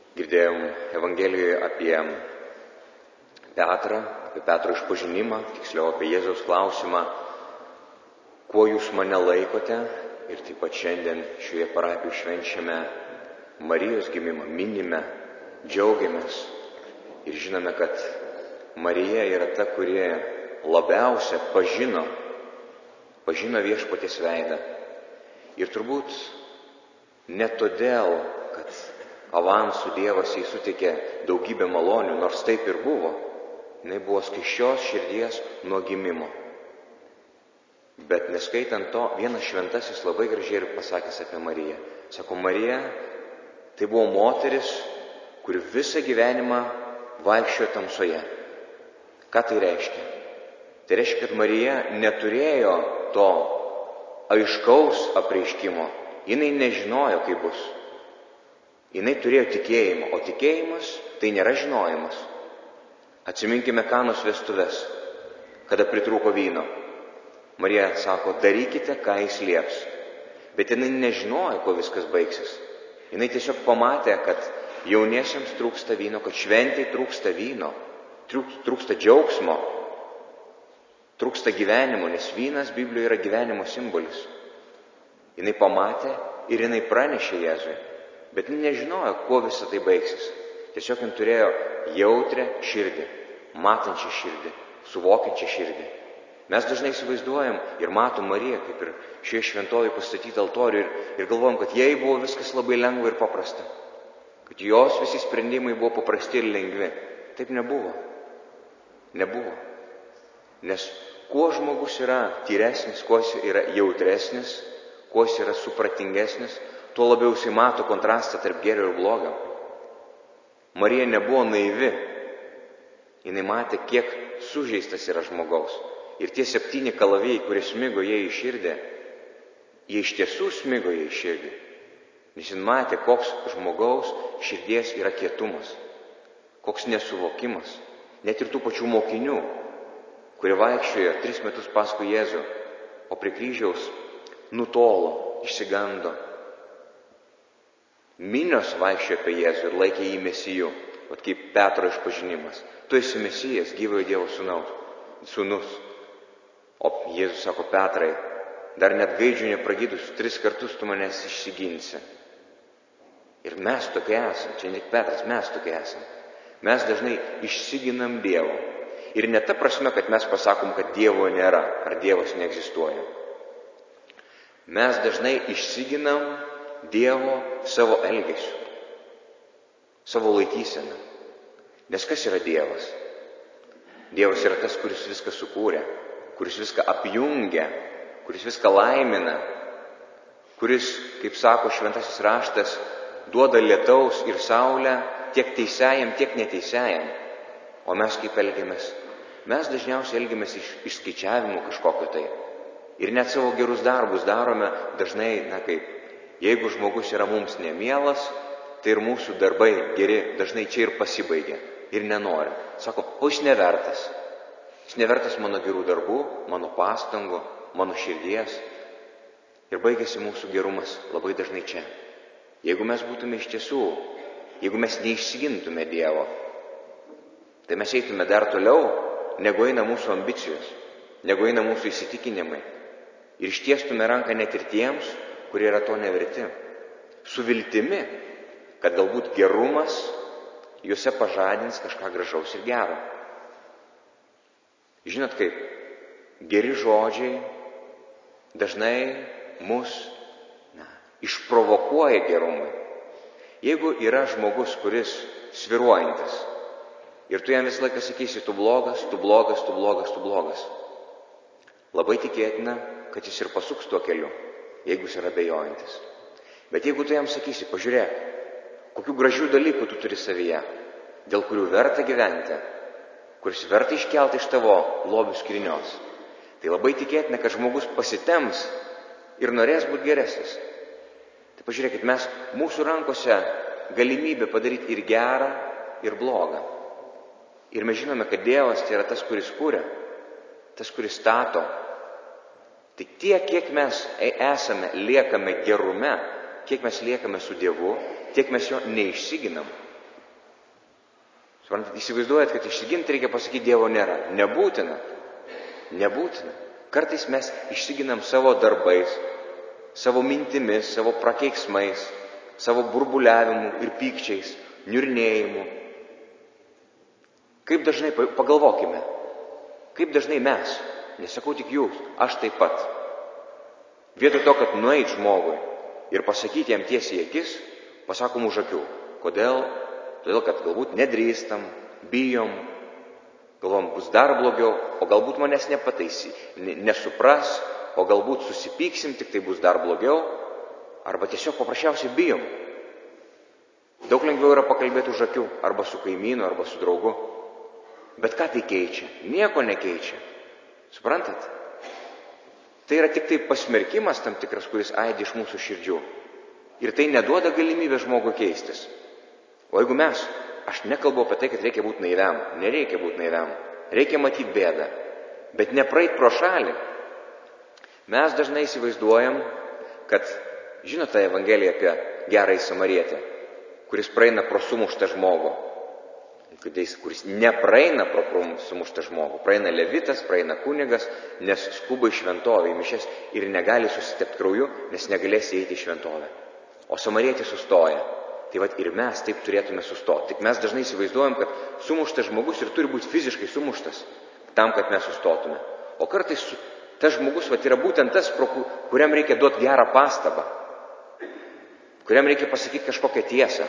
Girdėjom Evangelijoje apie Petrą, apie Petro išpažinimą, tiksliau apie Jėzaus klausimą, kuo jūs mane laikote. Ir taip pat šiandien šioje parapijoje švenčiame Marijos gimimą, minime, džiaugiamės ir žinome, kad Marija yra ta, kuri labiausia pažino Viešpaties veidą. Ir turbūt ne todėl, kad avansų Dievas jai suteikė daugybę malonių, nors taip ir buvo. Jinai buvo skaisčios širdies nuo gimimo. Bet neskaitant to, vienas šventasis labai gražiai ir pasakęs apie Mariją. Sako, Marija tai buvo moteris, kuri visą gyvenimą vaikščiojo tamsoje. Ką tai reiškia? Tai reiškia, kad Marija neturėjo to aiškaus apreiškimo. Jinai nežinojo, kaip bus. Jinai turėjo tikėjimą, o tikėjimas tai nėra žinojimas. Atsiminkime Kanos vestuves, kada pritrūko vyno. Marija sako, darykite, ką jis lieps. Bet jinai nežinojo, kuo viskas baigsis. Jinai tiesiog pamatė, kad jauniesiems trūksta vyno, kad šventei trūksta vyno, trūksta džiaugsmo, trūksta gyvenimo, nes vynas Biblijoje yra gyvenimo simbolis. Jinai pamatė ir jinai pranešė Jėzui. Bet nežinojo, kuo visą tai baigsis. Tiesiog jin turėjo jautrią širdį, matančią širdį, suvokiančią širdį. Mes dažnai įsivaizduojam ir matom Mariją, kaip ir šioje šventovėje pastatytą altorių ir galvojam, kad jai buvo viskas labai lengva ir paprasta. Kad jos visi sprendimai buvo paprasti ir lengvi. Taip nebuvo. Nebuvo. Nes kuo žmogus yra tyresnis, kuo jis yra jautresnis, kuo jis yra supratingesnis, tuo labiau jisai mato kontrastą tarp gėrio ir blogio. Marija nebuvo naivi. Jinai matė, kiek sužeistas yra žmogaus. Ir tie 7 kalavijai, kurie smigo jai į širdį, jie iš tiesų smigo jai į širdį. Nes jin matė, koks žmogaus širdies yra kietumas, koks nesuvokimas. Net ir tų pačių mokinių, kurie vaikščiojo 3 metus paskui Jėzų, o prie kryžiaus nutolo, išsigando. Minios vaikščiojo apie Jėzų ir laikė jį mesiju, vat kaip Petro išpažinimas. Tu esi mesijas, gyvojo Dievo sūnus. O Jėzus sako, Petrai, dar net gaidžių nepragydus 3 kartus tu manęs išsiginsi. Ir mes tokie esam, čia ne tik Petras, mes tokie esam. Mes dažnai išsiginam Dievo. Ir ne ta prasme, kad mes pasakom, kad Dievo nėra, ar Dievas neegzistuoja. Mes dažnai išsiginam Dievo savo elgesiu, savo laikyseną. Nes kas yra Dievas? Dievas yra tas, kuris viską sukūrė, kuris viską apjungia, kuris viską laimina, kuris, kaip sako šventasis raštas, duoda lietaus ir saulę tiek teisiajam, tiek neteisiajam. O mes kaip elgiamės? Mes dažniausiai elgiamės iš skaičiavimų kažkokio tai. Ir net savo gerus darbus darome dažnai, kaip, jeigu žmogus yra mums nemielas, tai ir mūsų darbai geri dažnai čia ir pasibaigia. Ir nenori. Sako, o jis nevertas. Jis nevertas mano gerų darbų, mano pastangų, mano širdies. Ir baigėsi mūsų gerumas labai dažnai čia. Jeigu mes būtume iš tiesų, jeigu mes neišsigintume Dievo, tai mes eitume dar toliau, negu eina mūsų ambicijos, negu eina mūsų įsitikinimai. Ir ištiestume ranką net ir tiems, kurie yra to neverti. Su viltimi, kad galbūt gerumas juose pažadins kažką gražaus ir gero. Žinot kaip, geri žodžiai dažnai mus išprovokuoja gerumui. Jeigu yra žmogus, kuris svyruojantis, ir tu jam visą laiką sakysi, tu blogas, tu blogas, tu blogas, tu blogas, labai tikėtina, kad jis ir pasuks tuo keliu, jeigu jis yra abejojantis. Bet jeigu tu jam sakysi, pažiūrėk, kokių gražių dalykų tu turi savyje, dėl kurių verta gyventi, kuris verta iškelti iš tavo lobių skrynios, tai labai tikėtina, kad žmogus pasitemps ir norės būti geresnis. Tai pažiūrėkit, mūsų rankose galimybė padaryti ir gerą, ir blogą. Ir mes žinome, kad Dievas tai yra tas, kuris kūrė, tas, kuris stato. Tai tiek, kiek mes liekame gerume, kiek mes liekame su Dievu, tiek mes jo neišsiginam. Suprantat, įsivaizduojat, kad išsiginti reikia pasakyti, Dievo nėra. Nebūtina. Nebūtina. Kartais mes išsiginam savo darbais, savo mintimis, savo prakeiksmais, savo burbuliavimu ir pykčiais, niurnėjimu. Kaip dažnai, pagalvokime, kaip dažnai mes, nesakau tik jūs, aš taip pat, vietoj to, kad nueit žmogui ir pasakyti jam tiesiai į akis, pasakom už akių. Kodėl? Todėl, kad galbūt nedrįstam, bijom, galvom, bus dar blogiau, o galbūt manęs nesupras, o galbūt susipyksim, tik tai bus dar blogiau, arba tiesiog paprasčiausiai bijom. Daug lengviau yra pakalbėti už akių, arba su kaimynu, arba su draugu. Bet ką tai keičia? Nieko nekeičia. Suprantat? Tai yra tik tai pasmerkimas tam tikras, kuris aidi iš mūsų širdžių. Ir tai neduoda galimybę žmogui keistis. O jeigu aš nekalbu apie tai, kad reikia būti naiviam, nereikia būti naiviam, reikia matyti bėdą, bet nepraeit pro šalį. Mes dažnai įsivaizduojam, kad, žinote tą Evangeliją apie gerąjį samarietę, kuris praeina pro sumuštą žmogų, kuris nepraeina pro sumuštą žmogų, praeina levitas, praeina kunigas, nes skuba į šventovę, į mišias ir negali susitepti krauju, nes negalės įeiti į šventovę. O samarietis sustoja. Tai vat ir mes taip turėtume sustoti. Tik mes dažnai įsivaizduojam, kad sumuštas žmogus ir turi būti fiziškai sumuštas tam, kad mes sustotume. O kartais tas žmogus yra būtent tas, kuriam reikia duoti gerą pastabą, kuriam reikia pasakyti kažkokią tiesą.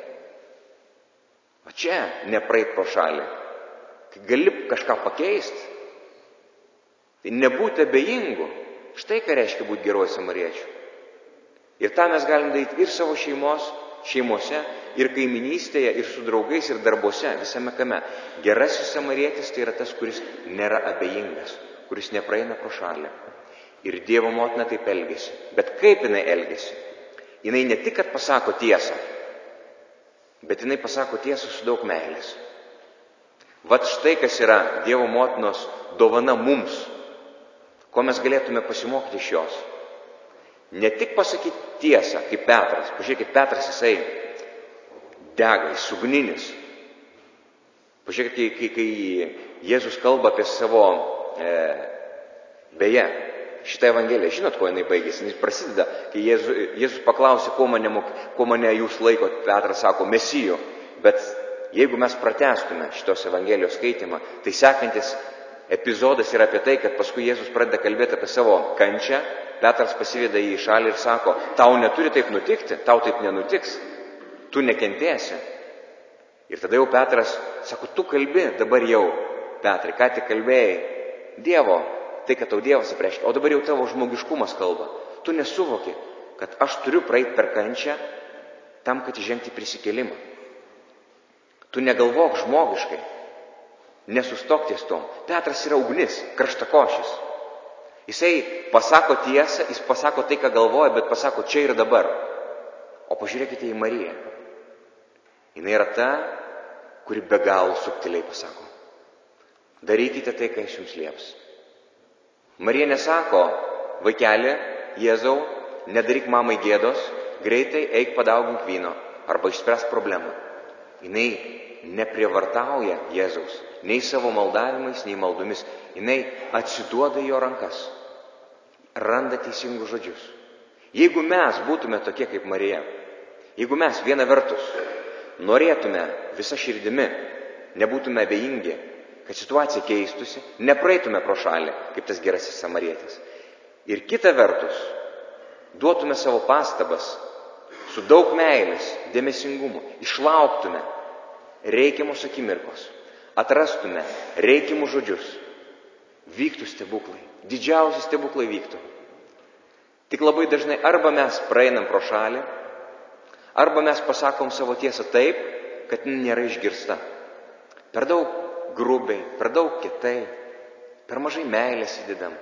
O čia nepraeit pro šalį. Kai gali kažką pakeisti, tai nebūti abejingu. Štai ką reiškia būti geruoju samariečiu. Ir tą mes galim daryti ir savo šeimose, ir kaiminystėje, ir su draugais, ir darbuose, visame kame. Gerasis samarietis tai yra tas, kuris nėra abejingas, kuris nepraeina pro šalį. Ir Dievo motina taip elgesi. Bet kaip jinai elgesi? Jinai ne tik, kad pasako tiesą, bet jinai pasako tiesą su daug meilės. Vat štai kas yra Dievo motinos dovana mums, ko mes galėtume pasimokyti iš jos. Ne tik pasakyti tiesą, kaip Petras. Pažiūrėkit, Petras jisai dega, jis ugninis. Pažiūrėkit, kai Jėzus kalba apie savo, beje, šitą Evangeliją, žinot, kuo jinai baigėsi? Jis prasideda, kai Jėzus paklausė, kuo mane jūs laikot, Petras sako, Mesiju. Bet jeigu mes pratęstume šitos Evangelijos skaitimą, tai sekantis epizodas yra apie tai, kad paskui Jėzus pradeda kalbėti apie savo kančią. Petras pasiveda jį į šalį ir sako, tau neturi taip nutikti, tau taip nenutiks, tu nekentėsi. Ir tada jau Petras sako, tu kalbi dabar jau, Petrai, ką tik kalbėjai, Dievo, tai, kad tau Dievas apreiškia, o dabar jau tavo žmogiškumas kalba. Tu nesuvoki, kad aš turiu praeiti per kančią tam, kad įžengti prisikėlimą. Tu negalvok žmogiškai, nesustok ties tom. Petras yra ugnis, karštakošis. Jisai pasako tiesą, jis pasako tai, ką galvoja, bet pasako čia ir dabar. O pažiūrėkite į Mariją. Jis yra ta, kuri be galo subtiliai pasako. Darykite tai, ką jis jums lieps. Marija nesako, vaikeli, Jėzau, nedaryk mamai gėdos, greitai eik padaugink vyno arba išspręsk problemą. Jis neprievartauja Jėzaus, nei savo maldavimais, nei maldomis. Jis atsiduoda į jo rankas, randa teisingus žodžius. Jeigu mes būtume tokie kaip Marija, jeigu mes viena vertus norėtume visą širdimi, nebūtume abejingi, kad situacija keistusi, nepraeitume pro šalį, kaip tas gerasis samarietis. Ir kita vertus, duotume savo pastabas su daug meilės, dėmesingumu, išlauktume reikiamos akimirkos, atrastume reikiamus žodžius, vyktų stebuklai, didžiausi stebuklai vyktų. Tik labai dažnai arba mes praeinam pro šalį, arba mes pasakom savo tiesą taip, kad nėra išgirsta. Per daug grubiai, per daug kietai, per mažai meilės įdedam,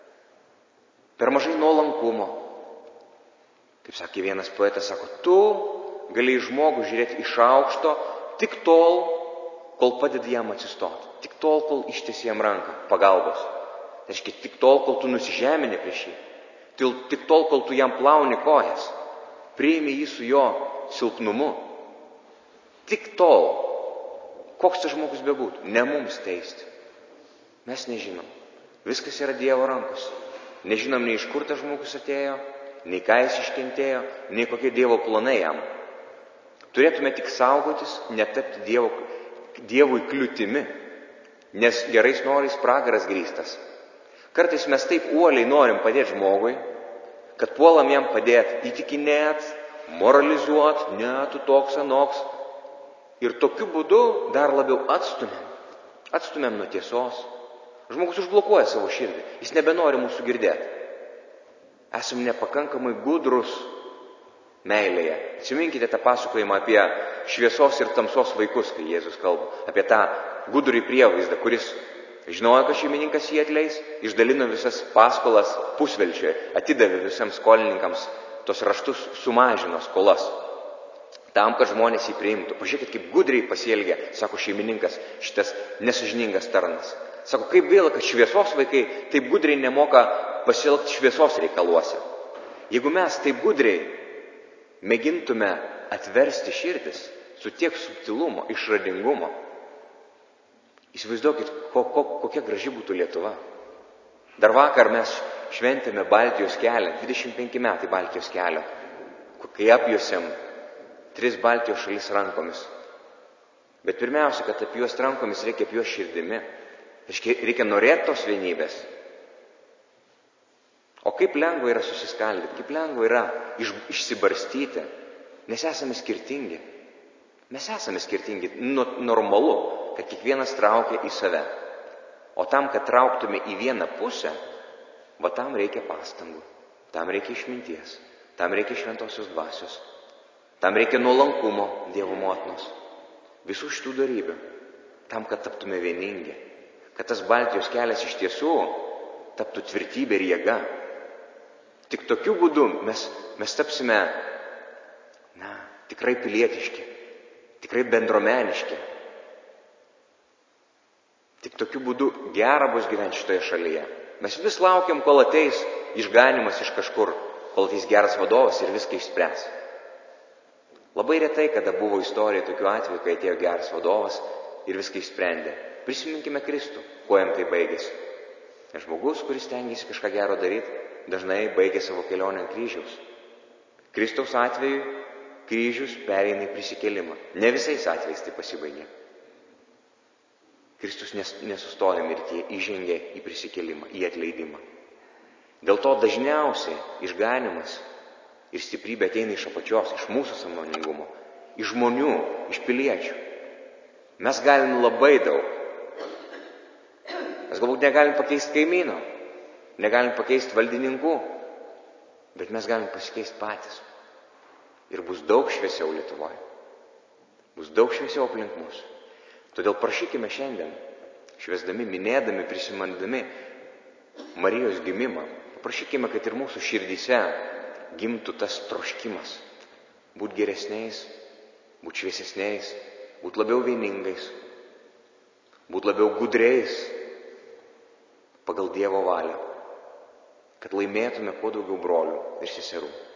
per mažai nuolankumo. Kaip sakė vienas poetas, sako, tu gali į žmogų žiūrėti iš aukšto tik tol, kol padedi jam atsistoti. Tik tol, kol ištiesi jam ranką pagalbos. Tai reiškia, tik tol, kol tu nusižemini prieš jį. Tik tol, kol tu jam plauni kojas. Priimi jį su jo silpnumu. Tik tol. Koks tas žmogus bebūtų, ne mums teisti. Mes nežinom. Viskas yra Dievo rankose. Nežinom nei iš kur tas žmogus atėjo, nei ką jis iškentėjo, nei kokie Dievo planai jam. Turėtume tik saugotis, netapti Dievui kliūtimi, nes gerais norais pragaras grįstas. Kartais mes taip uoliai norim padėti žmogui, kad puolam jam padėti įtikinėt, moralizuot, ne, tu toks anoks. Ir tokiu būdu dar labiau atstumėm nuo tiesos. Žmogus užblokuoja savo širdį, jis nebenori mūsų girdėti. Esam nepakankamai gudrus meilėje. Atsiminkite tą pasakojimą apie šviesos ir tamsos vaikus, kai Jėzus kalba. Apie tą gudrų prievaizdą, kuris žinojo, kad šeimininkas jį atleis, išdalino visas paskolas pusvelčiui, atidavė visiems skolininkams, tos raštus sumažino skolas. Tam, kad žmonės jį priimtų. Pažiūrėkit, kaip gudriai pasielgia, sako šeimininkas, šitas nesąžiningas tarnas. Sako, kaip gaila, kad šviesos vaikai taip gudriai nemoka pasielgti šviesos reikaluose. Jeigu mes taip gudriai mėgintume atversti širdis su tiek subtilumo, išradingumo, įsivaizduokit, kokia graži būtų Lietuva. Dar vakar mes šventėme Baltijos kelią, 25 metai Baltijos kelio, kai apjuosėm 3 Baltijos šalis rankomis. Bet pirmiausia, kad apjuost rankomis reikia apjuost širdimi. Reikia norėti tos vienybės. O kaip lengva yra susiskaldyti, kaip lengva yra išsibarstyti, nes esame skirtingi. Mes esame skirtingi, normalu, kad kiekvienas traukia į save. O tam, kad trauktume į vieną pusę, va tam reikia pastangų, tam reikia išminties, tam reikia šventosios dvasios. Tam reikia nuolankumo Dievo motinos. Visų šitų darybių. Tam, kad taptume vieningi. Kad tas Baltijos kelias iš tiesų taptų tvirtybė ir jėga. Tik tokiu būdu mes tapsime, tikrai pilietiški, tikrai bendruomeniški. Tik tokiu būdu gera bus gyventi šitoje šalyje. Mes vis laukiam, kol ateis išganimas iš kažkur, kol ateis geras vadovas ir viską išspręs. Labai retai, kada buvo istorija tokiu atveju, kai atėjo geras vadovas ir viską išsprendė. Prisiminkime Kristų, kuo jam tai baigėsi. Nes žmogus, kuris stengiasi kažką gero daryti, dažnai baigė savo kelionę ant kryžiaus. Kristaus atveju kryžius pereina į prisikėlimą. Ne visais atvejais tai pasibaigė. Kristus nesustoja mirtyje, įžengė į prisikėlimą, į atleidimą. Dėl to dažniausiai išganimas ir stiprybė ateina iš apačios, iš mūsų sąmoningumo, iš žmonių, iš piliečių. Mes galim labai daug. Mes galbūt negalim pakeisti kaimyno, negalim pakeisti valdininkų, bet mes galim pasikeisti patys. Ir bus daug šviesiau Lietuvoje. Bus daug šviesiau aplink mus. Todėl prašykime šiandien, šviesdami, minėdami, prisimindami Marijos gimimą, prašykime, kad ir mūsų širdyse gimtų tas troškimas. Būt geresniais, būt šviesesniais, būt labiau vieningais, būt labiau gudriais pagal Dievo valią, kad laimėtume kuo daugiau brolių ir seserų.